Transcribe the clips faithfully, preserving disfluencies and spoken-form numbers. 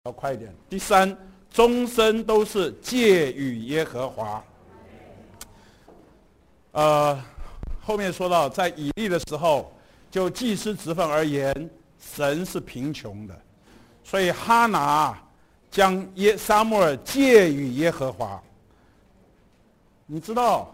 要快一点。第三，终身都是借与耶和华。呃，后面说到，在以利的时候，就祭司职分而言，神是贫穷的，所以哈拿将耶撒母耳借与耶和华。你知道，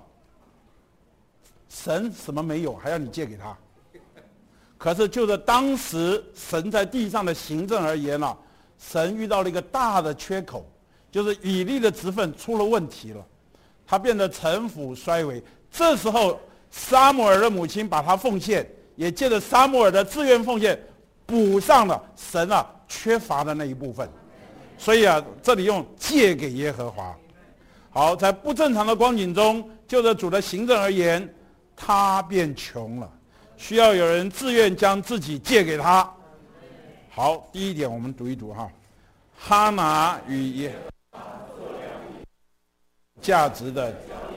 神什么没有，还要你借给他？可是就着当时神在地上的行政而言啊，神遇到了一个大的缺口，就是以利的职分出了问题了，他变得城府衰微。这时候撒母耳的母亲把他奉献，也借着撒母耳的自愿奉献，补上了神啊缺乏的那一部分。所以啊，这里用借给耶和华。好，在不正常的光景中，就着主的行政而言，他变穷了，需要有人自愿将自己借给他。好，第一点我们读一读哈，哈拿与耶价值的。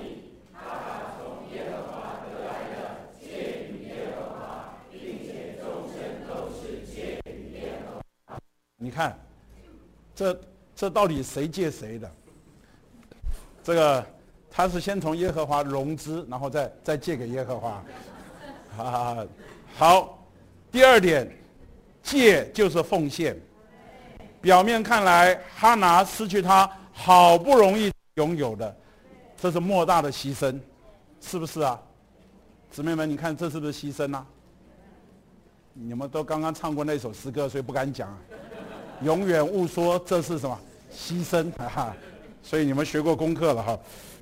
你看，这这到底谁借谁的？这个他是先从耶和华融资，然后再再借给耶和华。啊，好，第二点，借就是奉献。表面看来，哈拿失去他好不容易拥有的，这是莫大的牺牲，是不是啊？姊妹们，你看这是不是牺牲啊？你们都刚刚唱过那首诗歌，所以不敢讲啊。永远勿说这是什么牺牲啊！所以你们学过功课了哈。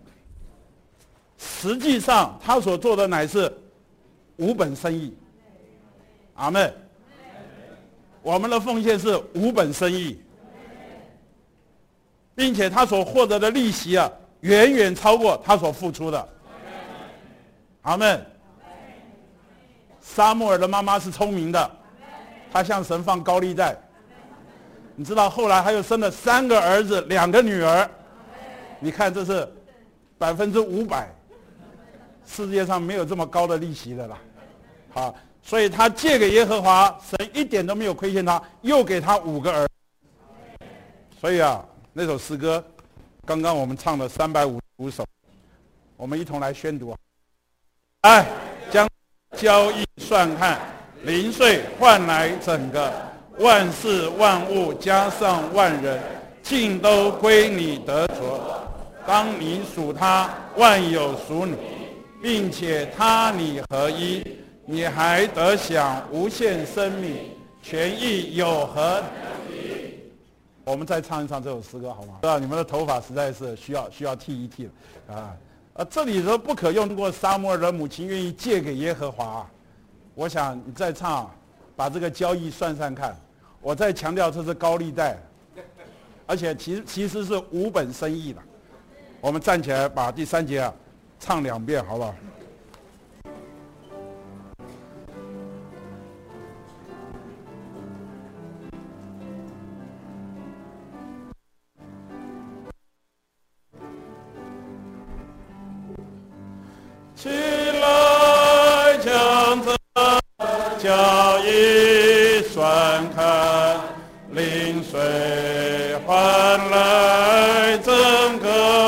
实际上，他所做的乃是无本生意。阿们。我们的奉献是无本生意，并且他所获得的利息啊，远远超过他所付出的。阿们。撒母耳的妈妈是聪明的，她向神放高利贷。你知道后来他又生了三个儿子，两个女儿。你看这是百分之五百，世界上没有这么高的利息的啦。好，所以他借给耶和华，神一点都没有亏欠他，又给他五个儿子。所以啊，那首诗歌，刚刚我们唱了三百五十五首，我们一同来宣读。哎，将交易算看，零碎换来整个。万事万物加上万人，尽都归你得着。当你属他，万有属你，并且他你合一，你还得享无限生命，权益有何？我们再唱一唱这首诗歌好吗？啊，你们的头发实在是需要需要剃一剃了啊！啊，这里说不可用过撒母耳的母亲愿意借给耶和华，我想你再唱，把这个交易算算看。我再强调，这是高利贷，而且其实其实是无本生意的。我们站起来把第三节啊唱两遍，好不好？起来，将这交易算看，零碎换来整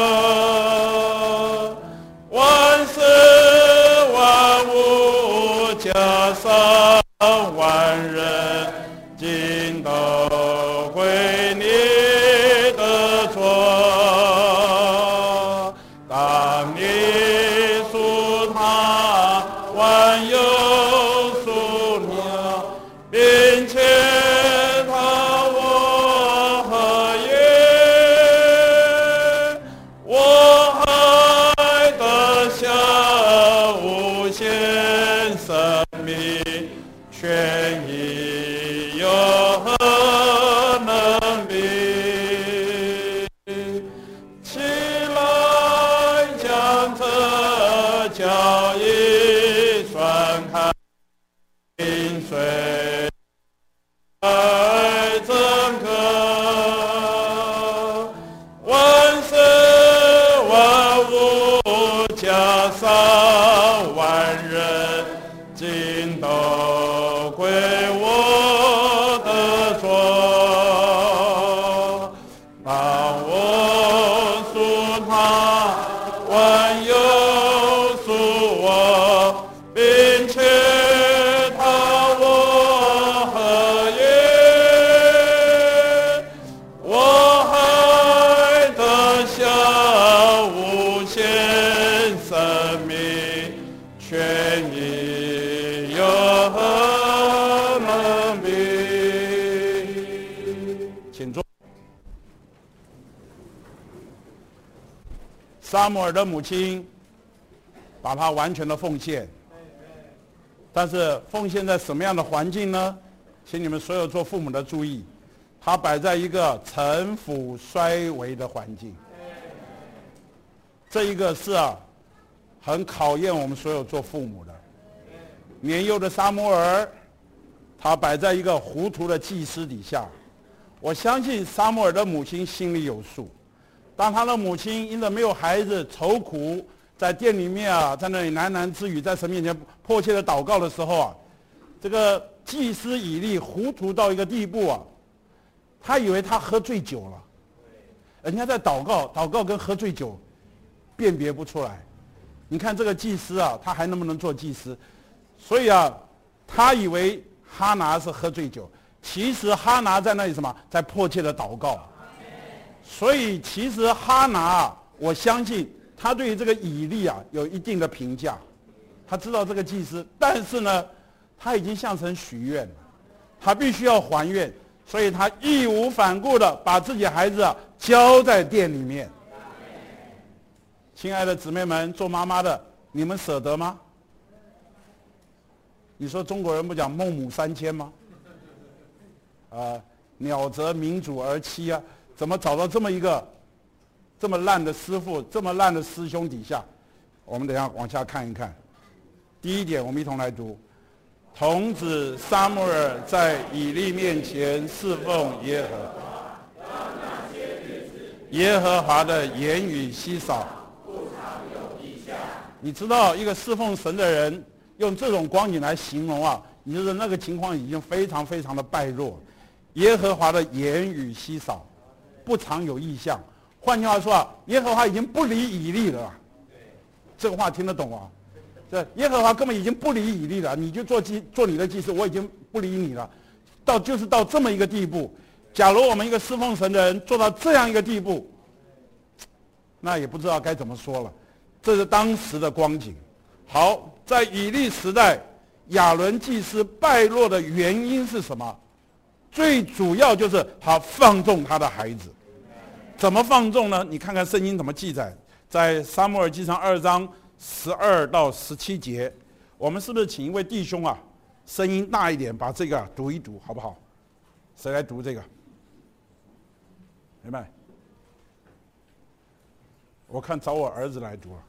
个，万事万物加上万人，尽都归你的着。当你属他，万有属你，并且他我合一， 撒母耳的母亲把他完全的奉献，但是奉献在什么样的环境呢？请你们所有做父母的注意，他摆在一个城府衰微的环境。这一个是啊，很考验我们所有做父母的。年幼的撒母耳，他摆在一个糊涂的祭司底下。我相信撒母耳的母亲心里有数。当他的母亲因着没有孩子愁苦，在店里面啊，在那里喃喃自语，在神面前迫切的祷告的时候啊，这个祭司以利糊涂到一个地步啊，他以为他喝醉酒了。人家在祷告，祷告跟喝醉酒辨别不出来。你看这个祭司啊，他还能不能做祭司？所以啊，他以为哈拿是喝醉酒，其实哈拿在那里什么，在迫切的祷告。所以其实哈拿啊，我相信他对于这个以利啊有一定的评价，他知道这个祭司，但是呢，他已经向神许愿了，他必须要还愿，所以他义无反顾的把自己孩子啊交在店里面。亲爱的姊妹们，做妈妈的，你们舍得吗？你说中国人不讲孟母三迁吗？啊、呃，鸟择民主而栖啊，怎么找到这么一个这么烂的师傅，这么烂的师兄底下？我们等一下往下看一看。第一点，我们一同来读：童子撒母耳在以利面前侍奉耶和华，耶和华的言语稀少，不常有异象。你知道，一个侍奉神的人用这种光景来形容啊，你就是那个情况已经非常非常的败弱。耶和华的言语稀少，不常有异象。换句话说啊，耶和华已经不理以利了。这个话听得懂啊？这耶和华根本已经不理以利了，你就做祭做你的祭司，我已经不理你了。到就是到这么一个地步。假如我们一个侍奉神的人做到这样一个地步，那也不知道该怎么说了。这是当时的光景。好，在以利时代，亚伦祭司败落的原因是什么？最主要就是他放纵他的孩子。怎么放纵呢？你看看圣经怎么记载，在撒母耳记上二章十二到十七节。我们是不是请一位弟兄啊，声音大一点，把这个、啊、读一读，好不好？谁来读这个？明白？我看找我儿子来读啊。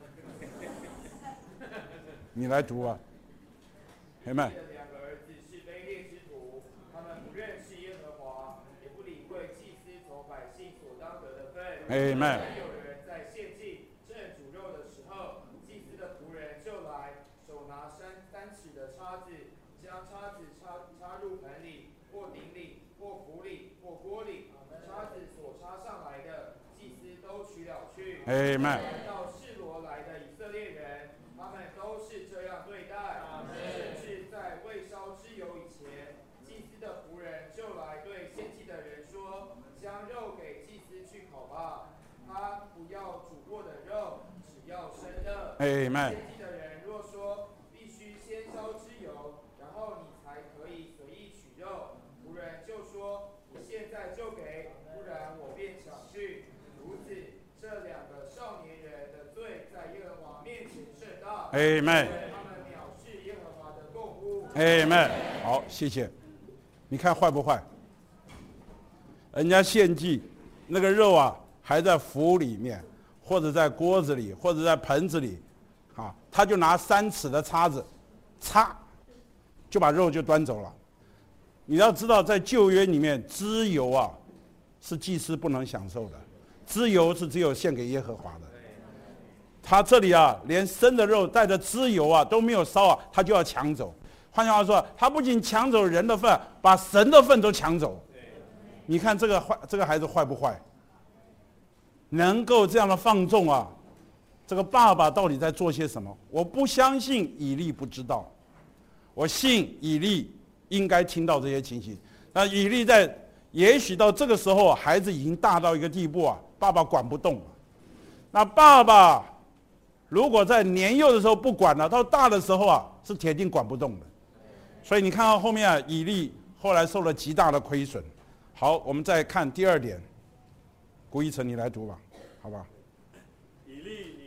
你来读啊，明白？ 两个儿子是卑劣之徒，他们不认识耶和华，也不理会祭司从百姓所当得的份。 Amen。 有人在献祭正煮肉的时候，祭司的仆人就来，手拿三三尺的叉子，将叉子插插入盆里、或鼎里、或釜里、或锅里，叉子所插上来的，祭司都取了去。 Amen。 到示罗来的以色列人，他们都是这样对待，甚至在未烧之油以前，祭司的仆人就来对献祭的人说：“将肉给祭司去烤吧，他不要煮过的肉，只要生的。” Amen。 献祭的人若说必须先烧之油，然后你才可以随意取肉，仆人就说：“你现在就给，不然我便抢去。”如此，这两个少年人的罪在耶和华面前甚大。 Amen。 他们藐视耶和华的供物。 Amen。好，谢谢。你看坏不坏？人家献祭，那个肉啊还在釜里面，或者在锅子里，或者在盆子里，啊，他就拿三尺的叉子，叉，就把肉就端走了。你要知道，在旧约里面，脂油啊是祭司不能享受的，脂油是只有献给耶和华的。他这里啊，连生的肉带着脂油啊都没有烧啊，他就要抢走。换句话说，他不仅抢走人的份，把神的份都抢走。你看这个坏，这个孩子坏不坏？能够这样的放纵啊，这个爸爸到底在做些什么？我不相信以利不知道，我信以利应该听到这些情形。那以利在也许到这个时候，孩子已经大到一个地步啊，爸爸管不动了。那爸爸如果在年幼的时候不管了，到大的时候啊，是铁定管不动的。所以你看到后面啊，以利后来受了极大的亏损。好，我们再看第二点。郭一成，你来读吧，好吧？ 以利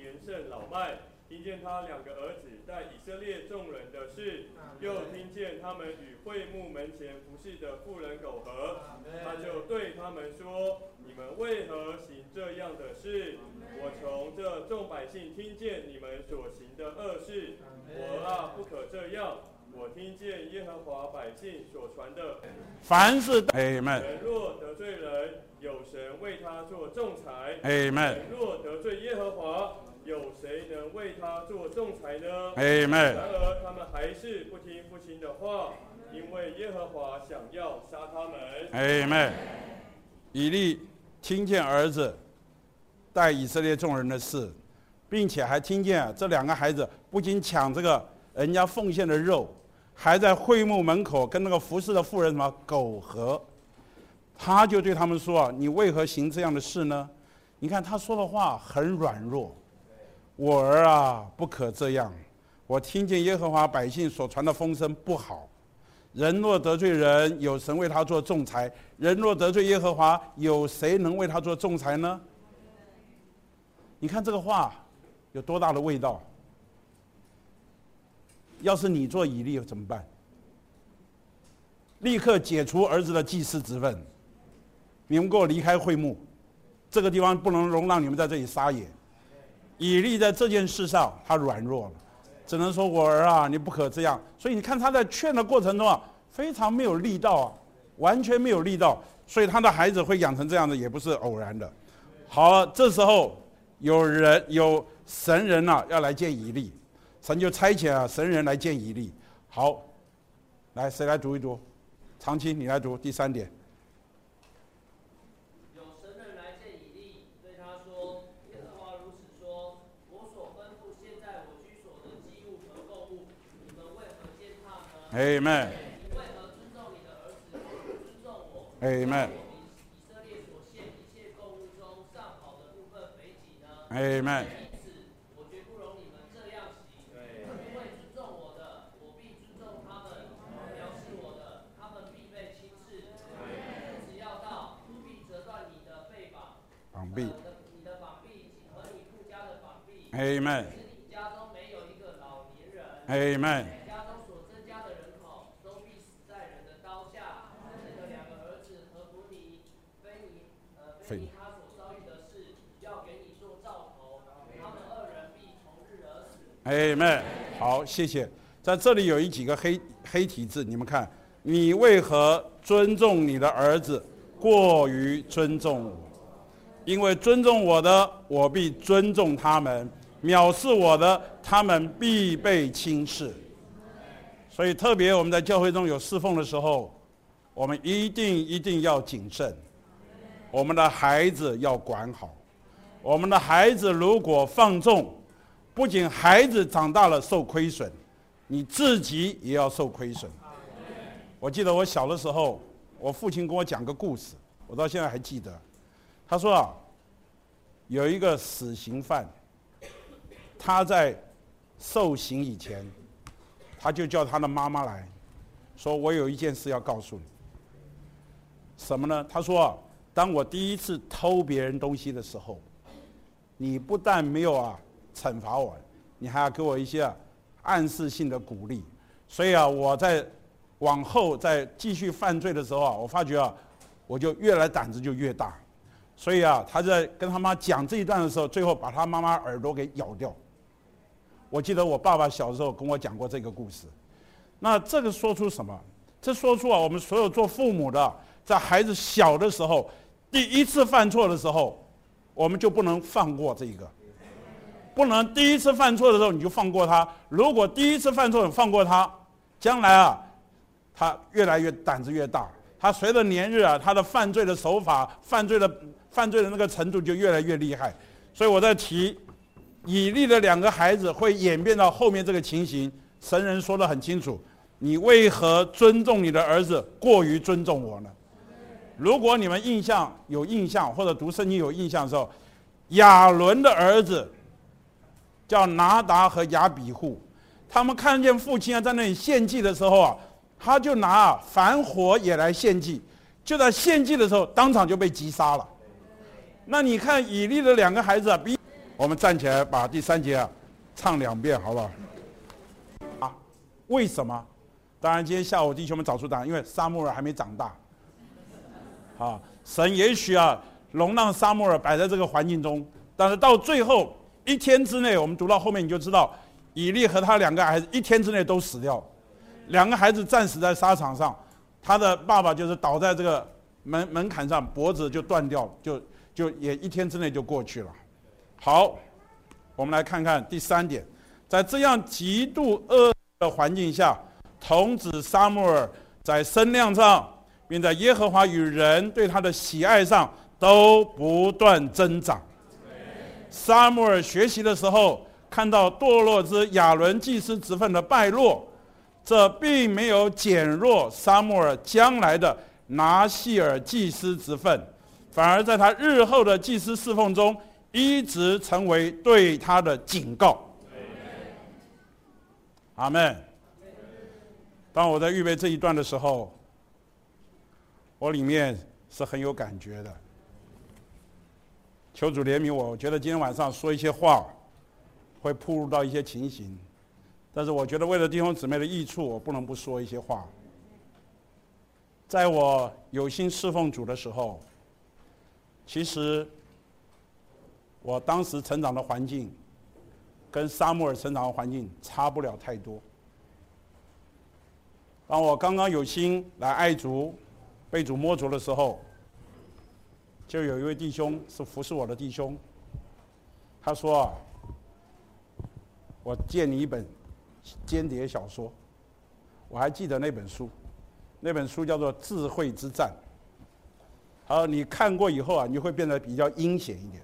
见他两个儿子带以色列众人的事，又听见他们与会幕门前服侍的妇人苟合，他就对他们说：你们为何行这样的事？我从这众百姓听见你们所行的恶事，我啊，不可这样。我听见耶和华百姓所传的， 凡是阿们。 人若得罪人，有神为他做仲裁。 阿们。 人若得罪耶和华，有谁能为他做仲裁呢？ 阿们。 然而他们还是不听父亲的话，因为耶和华想要杀他们。 阿们。以利听见儿子带以色列众人的事，并且还听见、啊、这两个孩子不仅抢这个人家奉献的肉，还在会幕门口跟那个服侍的妇人什么苟合，他就对他们说：你为何行这样的事呢？你看他说的话很软弱，我儿啊，不可这样。我听见耶和华百姓所传的风声不好，人若得罪人，有神为他做仲裁；人若得罪耶和华，有谁能为他做仲裁呢？你看这个话有多大的味道？要是你做以利怎么办？立刻解除儿子的祭司职分，你们给我离开会幕，这个地方不能容让你们在这里撒野。以利在这件事上他软弱了，只能说我儿啊，你不可这样。所以你看他在劝的过程中啊，非常没有力道啊，完全没有力道。所以他的孩子会养成这样的，也不是偶然的。好了，这时候有人有神人啊要来见以利。神就差遣啊神人来见以利。好，来谁来读一读？长青，你来读第三点。 有神人来见以利，对他说：耶和华如此说，我所吩咐现在我居所的祭物和供物，你们为何践踏呢？ 阿们。 你为何尊重你的儿子，不尊重我？ 阿们。 以色列所献一切供物中上好的部分肥己呢？ 阿们。 你的膀臂和你父家的膀臂， 阿们。 使你家中没有一个老年人， 阿们。 家中所增加的人口都必死在人的刀下。你的两个儿子和弗尼、菲尼，呃，菲尼他所遭遇的事，要给你做兆头，他们二人必从日而死。 阿们。好，谢谢。在这里有一几个黑黑体字，你们看，你为何尊重你的儿子，过于尊重我？因为尊重我的，我必尊重他们；藐视我的，他们必被轻视。所以，特别我们在教会中有侍奉的时候，我们一定一定要谨慎。我们的孩子要管好。我们的孩子如果放纵，不仅孩子长大了受亏损，你自己也要受亏损。我记得我小的时候，我父亲跟我讲个故事，我到现在还记得。他说啊，有一个死刑犯，他在受刑以前，他就叫他的妈妈来说：“我有一件事要告诉你。”什么呢？他说啊，当我第一次偷别人东西的时候，你不但没有啊惩罚我，你还要给我一些啊暗示性的鼓励。所以啊，我在往后在继续犯罪的时候啊，我发觉啊，我就越来胆子就越大。所以啊，他在跟他妈讲这一段的时候，最后把他妈妈耳朵给咬掉。我记得我爸爸小时候跟我讲过这个故事。那这个说出什么？这说出啊，我们所有做父母的，在孩子小的时候，第一次犯错的时候，我们就不能放过这个，不能第一次犯错的时候你就放过他。如果第一次犯错你放过他，将来啊，他越来越胆子越大。他随着年日啊，他的犯罪的手法、犯罪的犯罪的那个程度就越来越厉害。所以我在提以利的两个孩子会演变到后面这个情形，神人说得很清楚：你为何尊重你的儿子，过于尊重我呢？如果你们印象有印象，或者读圣经有印象的时候，亚伦的儿子叫拿达和亚比户，他们看见父亲啊在那里献祭的时候啊，他就拿啊凡火也来献祭，就在献祭的时候当场就被击杀了。那你看以利的两个孩子啊，比我们站起来把第三节啊唱两遍好不好？啊，为什么？当然，今天下午弟兄们找出答案，因为撒母耳还没长大。啊，神也许啊容让撒母耳摆在这个环境中，但是到最后一天之内，我们读到后面你就知道，以利和他两个孩子一天之内都死掉，两个孩子战死在沙场上，他的爸爸就是倒在这个门门槛上，脖子就断掉，就就也一天之内就过去了。好，我们来看看第三点，在这样极度恶的环境下，童子撒母耳在身量上，并在耶和华与人对他的喜爱上都不断增长。撒母耳学习的时候，看到堕落之亚伦祭司职分的败落，这并没有减弱撒母耳将来的拿细尔祭司职分，反而在他日后的祭司侍奉中一直成为对他的警告。阿们。当我在预备这一段的时候，我里面是很有感觉的。求主怜悯我，我觉得今天晚上说一些话会暴露到一些情形，但是我觉得为了弟兄姊妹的益处，我不能不说一些话。在我有心侍奉主的时候，其实我当时成长的环境跟撒母耳成长的环境差不了太多。当我刚刚有心来爱主、被主摸着的时候，就有一位弟兄是服侍我的弟兄，他说啊，我借你一本间谍小说，我还记得那本书，那本书叫做《智慧之战》。好，你看过以后啊，你会变得比较阴险一点。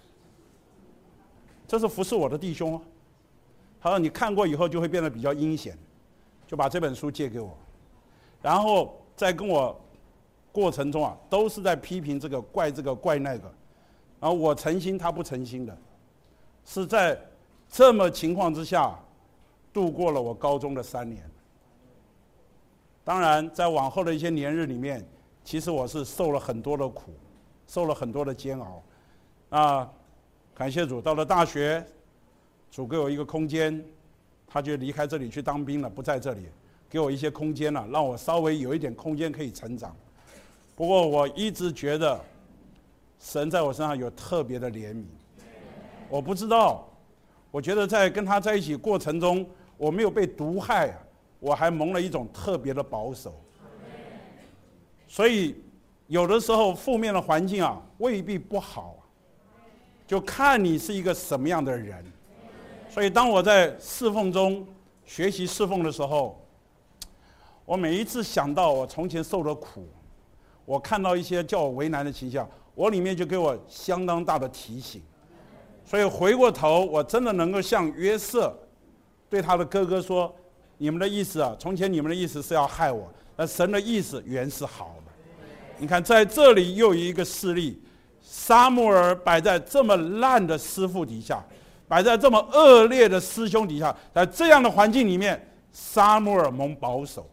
这是服侍我的弟兄啊。好，你看过以后就会变得比较阴险，就把这本书借给我，然后在跟我过程中啊，都是在批评这个、怪这个、怪那个，然后我诚心，他不诚心的，是在这么情况之下度过了我高中的三年。当然，在往后的一些年日里面，其实我是受了很多的苦，受了很多的煎熬。啊，感谢主，到了大学，主给我一个空间，他就离开这里去当兵了，不在这里，给我一些空间了，让我稍微有一点空间可以成长。不过我一直觉得神在我身上有特别的怜悯，我不知道，我觉得在跟他在一起过程中，我没有被毒害，我还蒙了一种特别的保守。所以有的时候负面的环境啊未必不好，就看你是一个什么样的人。所以当我在侍奉中学习侍奉的时候，我每一次想到我从前受的苦，我看到一些叫我为难的倾向，我里面就给我相当大的提醒。所以回过头，我真的能够像约瑟对他的哥哥说，你们的意思啊，从前你们的意思是要害我，但神的意思原是好的。你看在这里又有一个事例，撒母耳摆在这么烂的师父底下，摆在这么恶劣的师兄底下，在这样的环境里面，撒母耳蒙保守。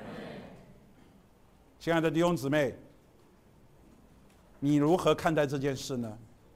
亲爱的弟兄姊妹，你如何看待这件事呢？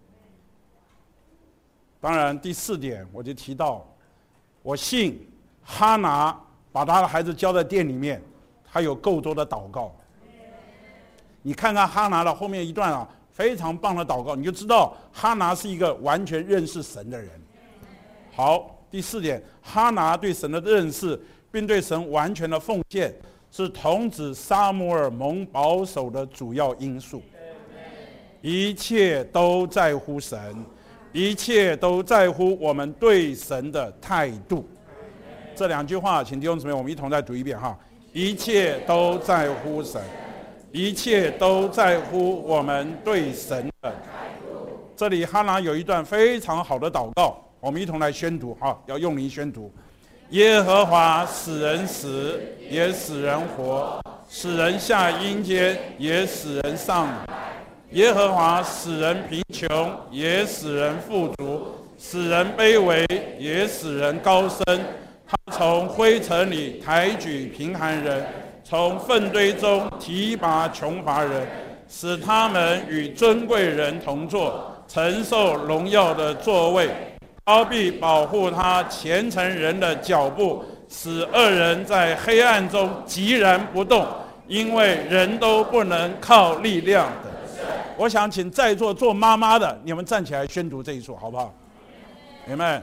当然，第四点我就提到，我信哈拿把他的孩子交在店里面，他有够多的祷告。你看看哈拿的后面一段啊，非常棒的祷告，你就知道哈拿是一个完全认识神的人。好，第四点，哈拿对神的认识，并对神完全的奉献，是童子撒母耳蒙保守的主要因素。一切都在乎神，一切都在乎我们对神的态度。这两句话请弟兄姊妹我们一同再读一遍哈。一切都在乎神，一切都在乎我们对神的态度。这里哈拿有一段非常好的祷告，我们一同来宣读哈，要用力宣读。耶和华使人死，也使人活；使人下阴间，也使人上来。耶和华使人贫穷，也使人富足；使人卑微，也使人高升。他从灰尘里抬举贫寒人，从粪堆中提拔穷乏人，使他们与尊贵人同坐，承受荣耀的座位。 他必保护他虔诚人的脚步，使恶人在黑暗中寂然不动，因为人都不能靠力量的。我想请在座做妈妈的，你们站起来宣读这一处，好不好？你们。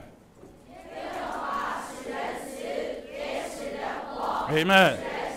你们。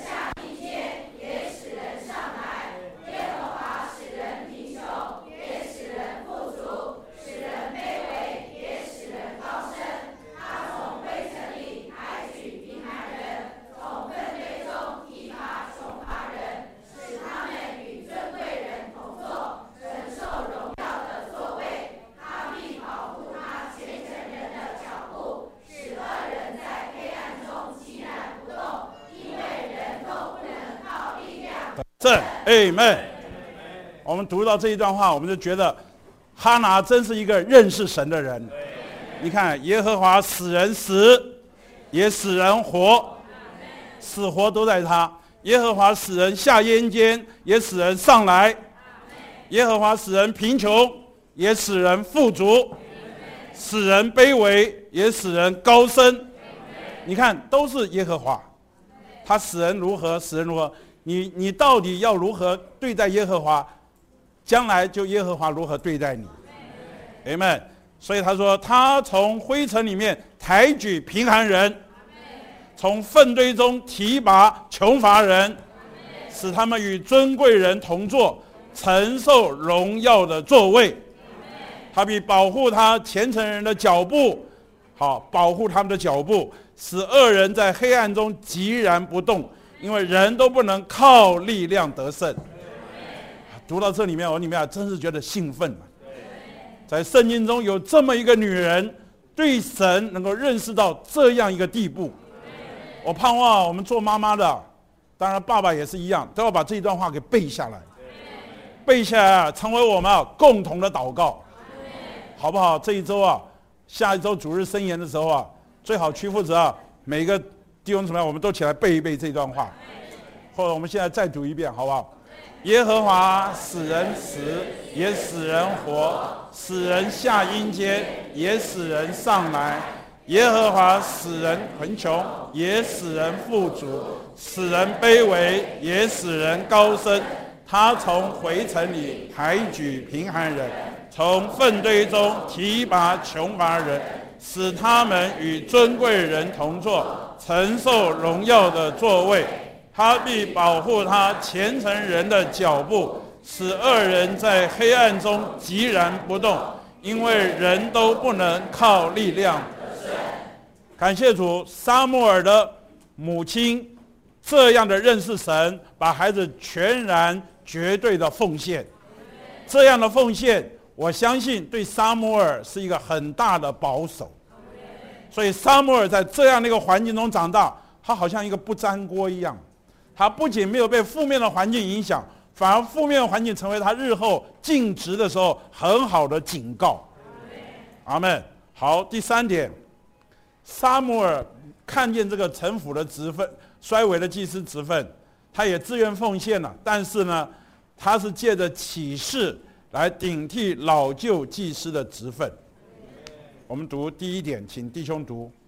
正 Amen。 我们读到这一段话，我们就觉得哈拿真是一个认识神的人。你看，耶和华使人死，也使人活，死活都在他。耶和华使人下阴间，也使人上来。耶和华使人贫穷，也使人富足，使人卑微，也使人高升。你看，都是耶和华，他使人如何，使人如何。你你到底要如何对待耶和华，将来就耶和华如何对待你。Amen。 所以他说，他从灰尘里面抬举贫寒人，从粪堆中提拔穷乏人，使他们与尊贵人同坐，承受荣耀的座位。他必保护他虔诚人的脚步，好，保护他们的脚步，使恶人在黑暗中寂然不动，因为人都不能靠力量得胜。读到这里面，我里面啊真是觉得兴奋。在圣经中有这么一个女人，对神能够认识到这样一个地步。我盼望我们做妈妈的，当然爸爸也是一样，都要把这一段话给背下来，背下来啊，成为我们啊共同的祷告，好不好？这一周啊，下一周主日申言的时候啊，最好屈服者啊，每一个弟兄姊妹，我们都起来背一背这段话，或者我们现在再读一遍，好不好？耶和华使人死，也使人活，使人下阴间，也使人上来。耶和华使人贫穷，也使人富足，使人卑微，也使人高升。他从灰尘里抬举贫寒人，从粪堆中提拔穷乏人，使他们与尊贵人同坐，承受荣耀的座位。他必保护他虔诚人的脚步，使恶人在黑暗中寂然不动，因为人都不能靠力量。感谢主，撒母耳的母亲这样的认识神，把孩子全然绝对的奉献。这样的奉献，我相信对撒母耳是一个很大的保守。所以撒母耳在这样的一个环境中长大，他好像一个不粘锅一样。他不仅没有被负面的环境影响，反而负面的环境成为他日后尽职的时候很好的警告。阿们。好，第三点，撒母耳看见这个臣服的职分，衰微的祭司职分，他也自愿奉献了，但是呢，他是借着启示来顶替老旧祭司的职分。我们读第一点，请弟兄读。